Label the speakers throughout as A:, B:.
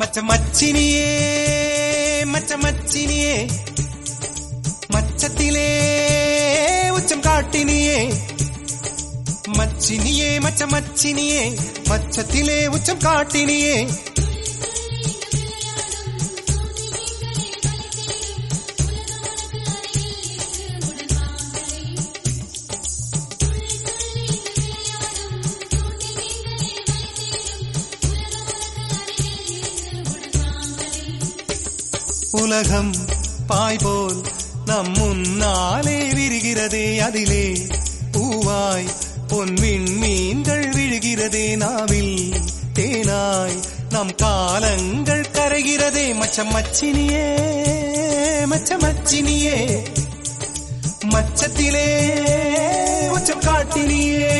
A: மச்சமச்சினியே மச்சமச்சினியே மச்சத்திலே உச்சம் காட்டினியே மச்சினியே மச்சமச்சினியே மச்சத்திலே உச்சம் காட்டினியே உலகம் பாய்போல் நம் முன்னாலே விரிகிறதே அதிலே பூவாய் பொன்விண் மீன்கள் விழுகிறதே நாவில் தேனாய் நம் காலங்கள் கரைகிறதே மச்சமச்சினியே மச்சமச்சினியே மச்சத்திலே உச்சம் காட்டினியே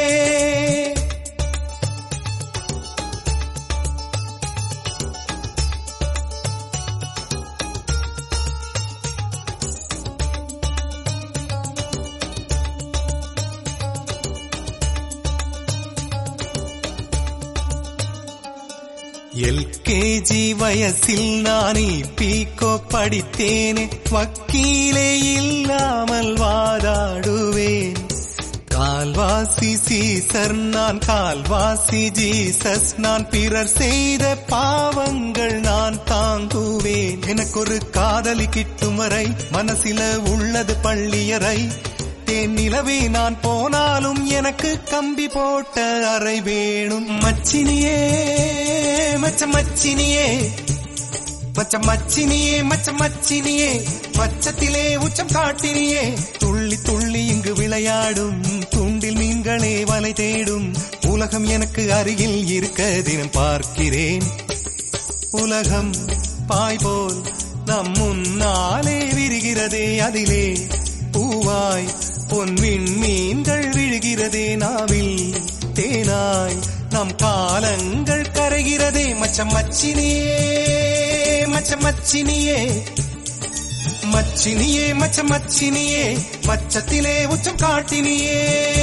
A: எல்கேஜி வயசில் நானே பீக்கோ படித்தேனே வக்கீலே இல்லாமல் வாதாடுவேன் கால்வாசி சீசர் நான் கால்வாசி ஜீசஸ் நான் பிறர் செய்த பாவங்கள் நான் தாங்குவேன் எனக்கொரு காதலி கிட்டும் வரை மனசில உள்ளது பள்ளியறை தேன் நிலவே நான் போனாலும் எனக்கு கம்பி போட்ட அறை வேணும் மச்சினியே மச்சமச்சினியே மச்சமச்சினியே மச்சமச்சினியே மச்சத்திலே உச்சம் காட்டினியே துள்ளி துள்ளி இங்கு விளையாடும் துண்டில் மீன்களே வலை தேடும் உலகம் எனக்கு அருகில் இருக்க தினம் பார்க்கிறேன் உலகம் பாய்போல் நம் முன்னாலே விரிகிறதே அதிலே பூவாய் பொன்விண் மீன்கள் விழுகிறதே நாவில் தேனாய் நம் காலங்கள் கரைகிறதே மச்சமச்சினியே மச்சமச்சினியே மச்சினியே மச்சமச்சினியே மச்சத்திலே உச்சம் காட்டினியே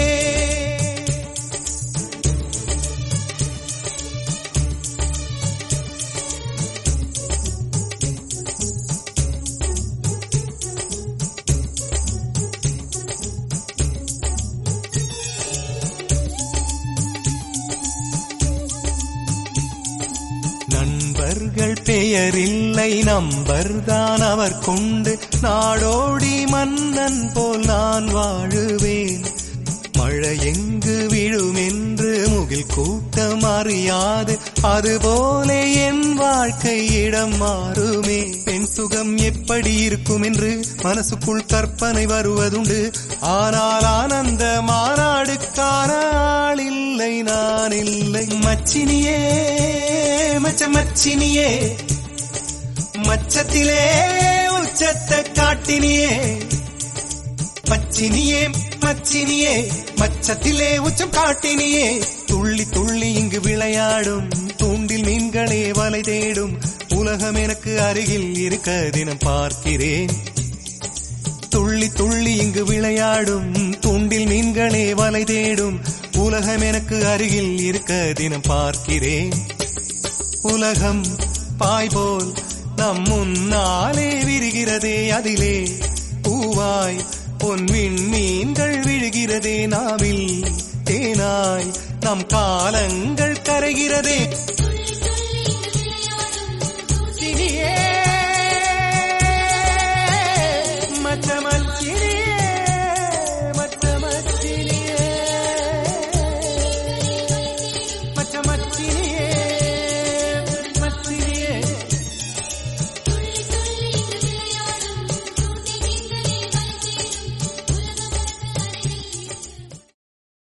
A: நண்பர்கள் பெயரில்லை நம்பர்தான் அவர் கொண்டு நாடோடி மன்னன் போல் நான் வாழுவேன் மழை எங்கு விழும் என்று முகில் கூட்டம் அறியாது அதுபோல என் வாழ்க்கை இடம் மாறுமே பெண் சுகம் எப்படி இருக்கும் என்று மனசுக்குள் கற்பனை வருவதுண்டு ஆனால் ஆனந்த மாநாடுக்கான ஆள் இல்லை நான் இல்லை மச்சினியே மச்சமச்சினியே மச்சத்திலே உச்சத்தை காட்டினியே மச்சினியே மச்சினியே மச்சத்திலே உச்சம் காட்டினியே துள்ளி துள்ளி இங்கு விளையாடும் தூண்டில் மீன்களே வலை தேடும் உலகம் எனக்கு அருகில் இருக்க தினம் பார்க்கிறேன் துள்ளி துள்ளி இங்கு விளையாடும் தூண்டில் மீன்களே வலை தேடும் உலகம் எனக்கு அருகில் இருக்க தினம் பார்க்கிறேன் உலகம் பாய்போல் நம் முன்னாலே விரிகிறதே அதிலே பூவாய் பொன்விண் மீன்கள் விழுகிறதே நாவில் தேனாய் நம் காலங்கள் கரைகிறதே